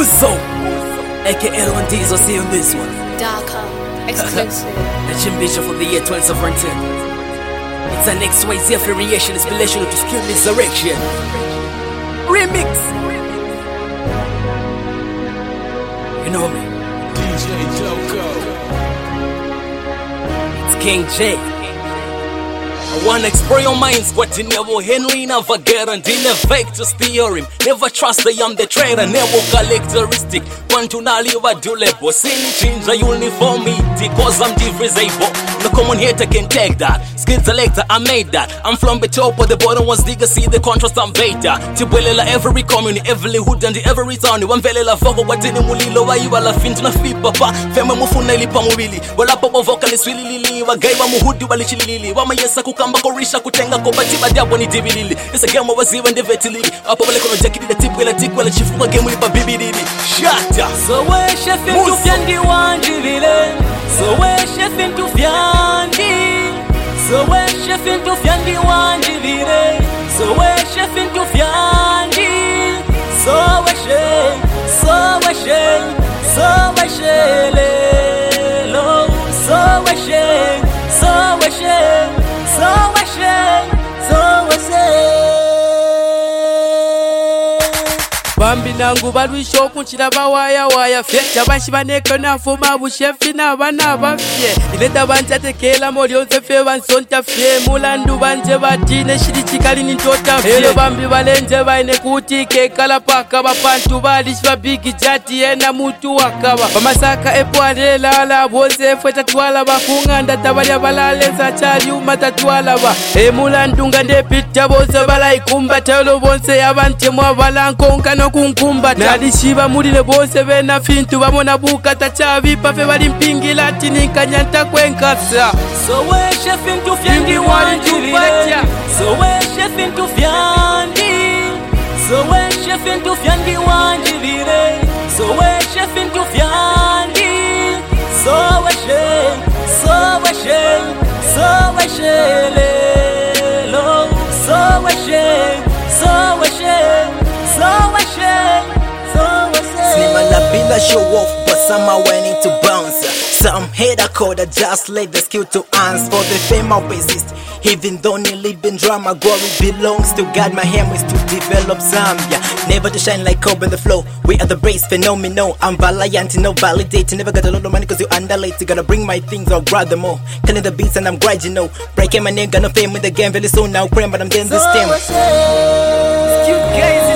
Uzo, aka L1 Diesel, see on this one. Darko, exclusive. The Chimbisha for the year 2017. It's an XYZ affiliation, inspiration to skill resurrection. Remix. You know me. DJ Joko. It's King J. I wanna explore your minds, what you never Henry never guarantee, never just theorem. Never trust the young the trader, never characteristic. Want to not live a dulebo. Sin change a uniformity, cause I'm divisible. No common hater can take that. Skills selector, I made that. I'm from the top of the bottom, was digger, see the contrast I'm beta. Tibulela every community, every hood and every town. One velela fogo, what in the mulilo, why you are laughing to the feet, papa. Fema mufuneli pamubili. Well, up over vocalist really lili, a gay muhudi walichili. Wama yesaku kamba korisha kutenga kobatiba diabo ni dibilili. It's a game over zero and the vetili. Up over the jacket, the tip, the tick, the chief, game with a bibidi. Shut up. So where chef into Fiandi Wanjivile. So where chef into Fiandi. So where chef into Fiandi Wanjivile. So where chef into Fiandi. So where she, so where she, so where she lo. So where she, so where she, so where she, so where she. Bambi nangu balwisho kunchira bawaya waya fye Jabashi baneko na fuma bushefi na bana bafye Ileta banje tekela molionze fe bansonta fye Mulandu banje batine shiri chikali nintota fye Helo bambi balenje baine kutike kalapaka Bapantu balishi babigi jati ena mutu wakaba Bamasaka epuare lala bonze fweta tuwala Bakunganda tabali balale za chali umata tuwala ba Mulandu ngande pita bonze bala ikumba Telo bonze yabante mwa balankonka no kunkumba nalishiba mulile bose bena fintu bamona bukata chavipa fe bali mpingila tininka nyanta kwenkasa so we fintu fyandi wanjibile so we fintu fyandi so we fintu fyandi wanjibile so we fintu fyandi so we lo so we Bila show off, but somehow I need to bounce. Some hater code, I just laid the skill to answer for the fame of bassist. Even though nearly been drama, glory belongs to God. My aim is to develop Zambia, never to shine like Kobe in the flow. We are the brace phenomenal. I'm valiant, no validating. Never got a lot of money cause you underlate. You gotta bring my things or grab them all. Killing the beats and I'm grinding, no. Breaking my name, gonna fame with the game very soon now. Praying, but I'm getting this team. Cute guys.